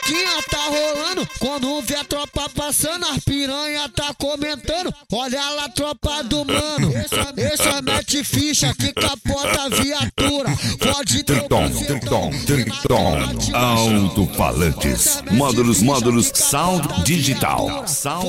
fofoquinha tá rolando, quando vê a tropa passando, as piranha tá comentando. Olha lá a tropa do mano, esse mete ficha que capota a viatura. Pode ter Triton, alto-falantes, módulos, sound digital.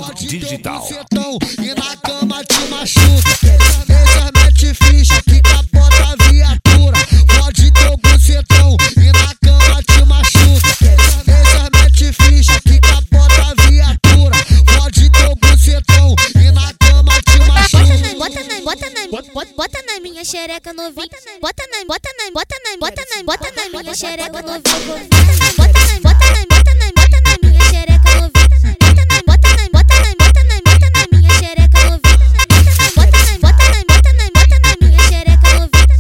E na cama te machuca, esse mete ficha que capota a viatura. Pode ter o bucetão e na cama te machuca, esse mete ficha que capota a viatura. Pode ter o bucetão e na cama te machuca. Bota na minha xereca novinha. Bota na minha xereca novinha. Bota na minha xereca novinha. Bota na minha xereca novinha. Bota na minha xereca novinha.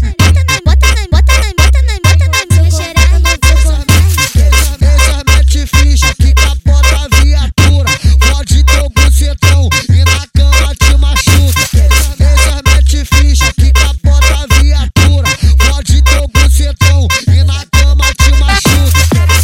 Esse mete ficha que capota a viatura. Pode ter o bucetão e na cama te machuca. Esse mete ficha que capota a viatura. Pode ter o bucetão e na cama te machuca.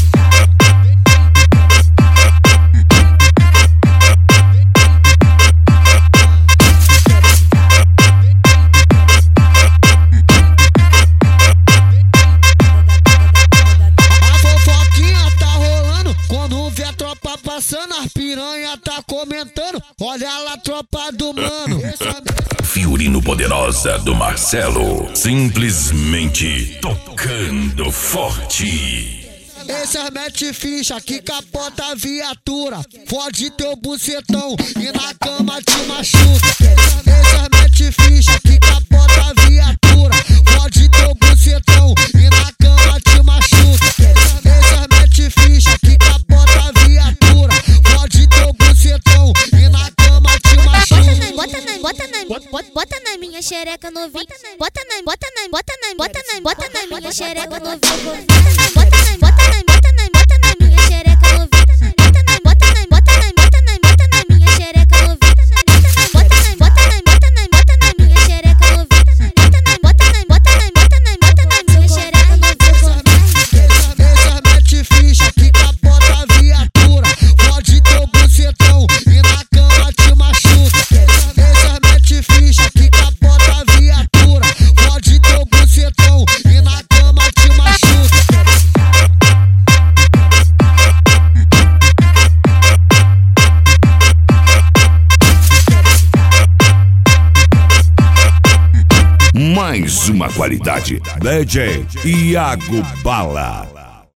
A fofoquinha tá rolando, quando vê a tropa passando, as piranha tá comentando. Olha lá a tropa do mano. Fiorino Poderosa do Marcelo, simplesmente tocando forte. Esse mete ficha que capota a viatura. Pode ter o bucetão e na cama te machuca. Esse mete ficha que capota a viatura. Pode ter o bucetão e na cama te machuca. Esse mete ficha que capota a viatura. Pode ter o bucetão e na cama te machuca. Bota na minha xereca novinha. Bota na minha xereca novinha. Bota na minha xereca novinha. Bota na minha xereca novinha. Bota na minha xereca novinha. Esse mete ficha que capota a viatura. Pode ter o bucetão e na cama te machuca. Esse mete ficha que capota a viatura. Pode ter o bucetão e na cama te machuca. Mais uma qualidade, DJ Iago Bala.